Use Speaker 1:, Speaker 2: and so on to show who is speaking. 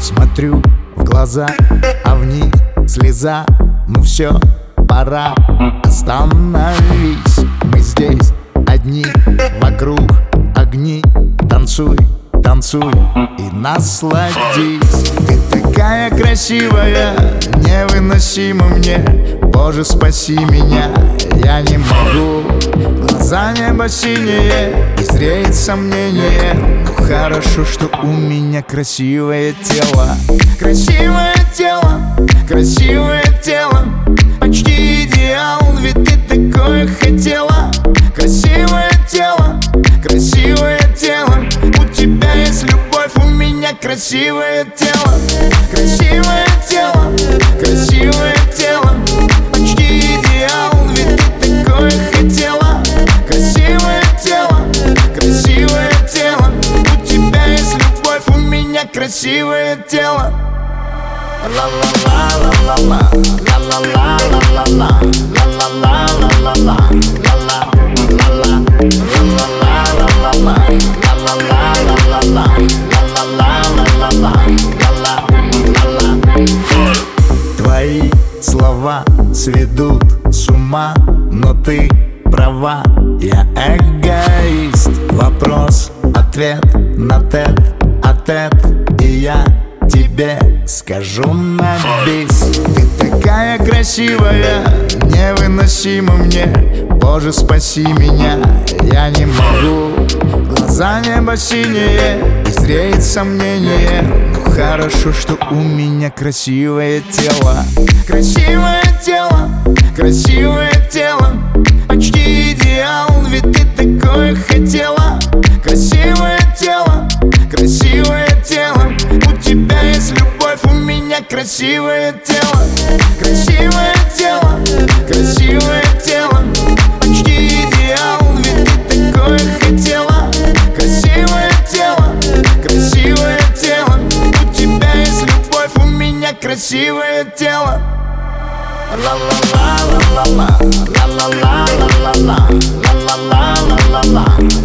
Speaker 1: Смотрю в глаза, а в них слеза. Ну все, пора, остановись. Мы здесь одни, вокруг огни. Танцуй, танцуй и насладись. Ты такая красивая, невыносима мне. Боже, спаси меня, я не могу. Глаза небо синее, и зреет сомнение. Ну хорошо, что у меня красивое тело. Красивое тело, красивое тело. Почти идеал, ведь ты такое хотела. Красивое тело, красивое тело. У тебя есть любовь, у меня красивое тело. Красивое тело, красивое тело. Почти идеал, ведь ты такое хотела. Красивое тело, красивое тело. У тебя есть любовь, у меня красивое тело. Ла-ла-ла-ла-ла-ла, ла-ла-ла-ла-ла-ла, ла-ла-ла-ла-ла-ла, ла-ла-ла-ла-ла, ла-ла-ла-ла-ла-ла, ла-ла-ла-ла-ла-ла, ла-ла-ла-ла-ла. Твои слова сведут с ума, но ты права, я эгоист. Вопрос, ответ на тет-а-тет, и я тебе скажу на бис. Ты такая красивая, невыносима мне. Боже, спаси меня, я не могу. Глаза небо синее, и зреет сомнение. Ну хорошо, что у меня красивое тело. Красивое тело, красивое тело. Почти идеал, ведь ты такое хотела. Красивое тело, красивое тело. У тебя есть любовь, у меня красивое тело. Красивое тело, красивое тело. Почти идеал, ведь ты такое хотела. Красивое тело, красивое тело. У тебя есть любовь, у меня красивое тело. Ла-ла-ла-ла-ла-ла, ла-ла-ла-ла-ла-ла, ла-ла-ла-ла-ла-ла.